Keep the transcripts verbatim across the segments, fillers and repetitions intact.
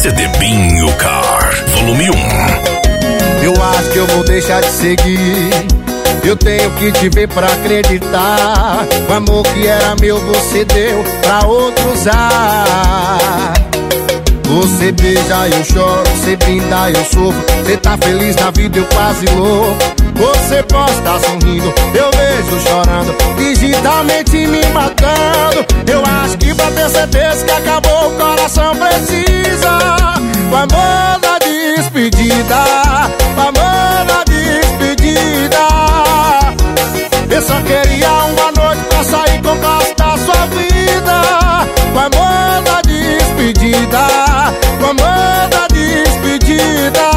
C D Binho Car, volume um. Eu acho que eu vou deixar de seguir. Eu tenho que te ver pra acreditar. O amor que era meu você deu pra outro usar. Você beija, eu choro, você brinda, eu sofro. Você tá feliz na vida, eu quase louco. Você posta sorrindo, eu vejo chorando, digitalmente me matando. Eu acho que pra ter certeza que acabou, o coração precisa o amor da despedida, o amor da despedida. Eu só queria uma noite pra sair com o gosto da sua vida. O amor da despedida, o amor da despedida.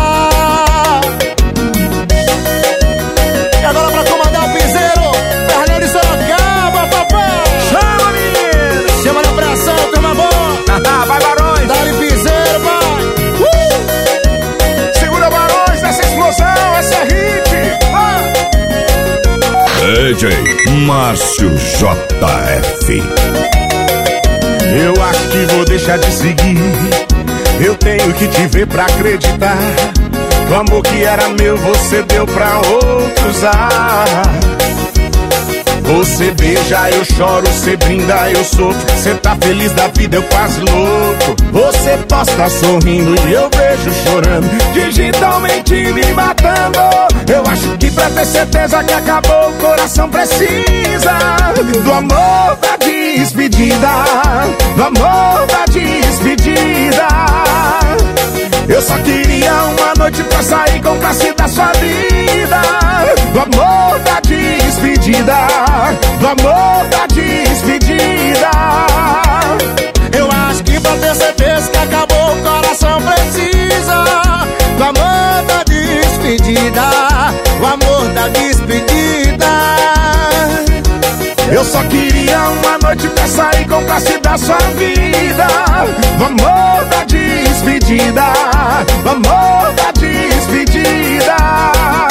E agora pra comandar o piseiro, Fernando de Sorocaba, papai. Chama, menino! Chama na pressão, turma boa. Vai, Barões! Dá-lhe piseiro, pai. Uh! Segura, Barões, essa explosão, essa é hit! Vai! D J Márcio J F. Eu acho que vou deixar de seguir. Eu tenho que te ver pra acreditar. O amor que era meu você deu pra outros usar. Você beija, eu choro, você brinda, eu sofro. Você tá feliz da vida, eu quase louco. Você posta sorrindo e eu vejo chorando, digitalmente me matando. Eu acho que pra ter certeza que acabou, o coração precisa do amor da despedida, do amor da despedida. Eu só queria uma noite pra sair com o classe da sua vida. Do amor da despedida, do amor da despedida. Eu acho que pra ter certeza que acabou, o coração precisa do amor da despedida, o amor da despedida. Eu só queria uma noite pra sair com o classe da sua vida. Do amor da despedida, do amor da despedida.